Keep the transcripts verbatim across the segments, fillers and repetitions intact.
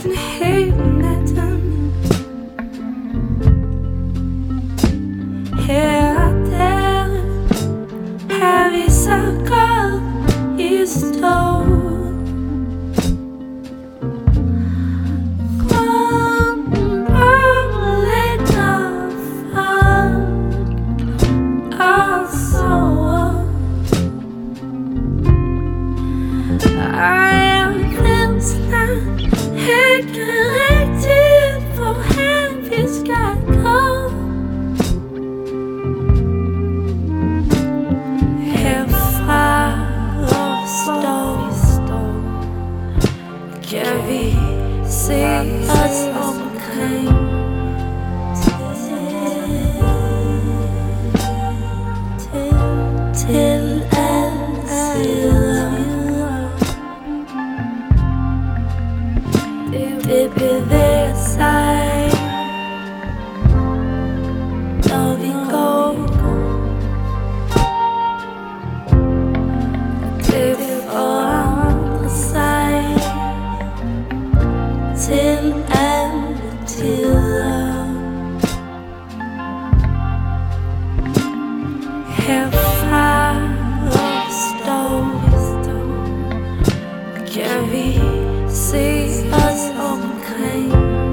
næsten hele natten. Her og der har vi så gået i stå. Grunden brænder lidt og folk og sover. Og jeg ved snart ikke rigtigt, hvorhen vi skal gå. Herfra hvor vi står, kan vi se os omkring. Til alle sider. Det bevæger sig, når vi går. Det forandrer sig til alle tider. Herfra hvor vi står, kan vi se os omkring.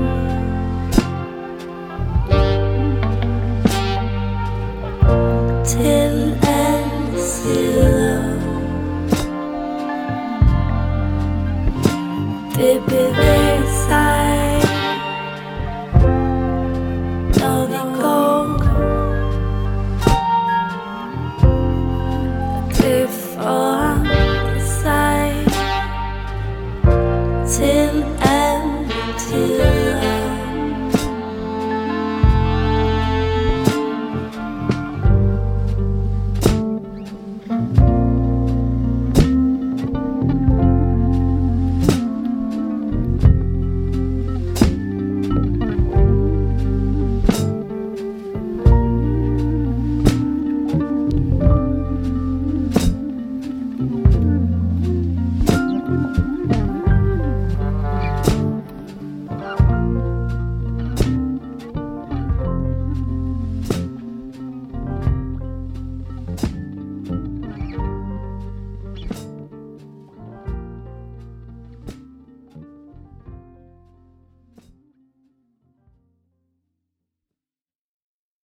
Til alle sider. Det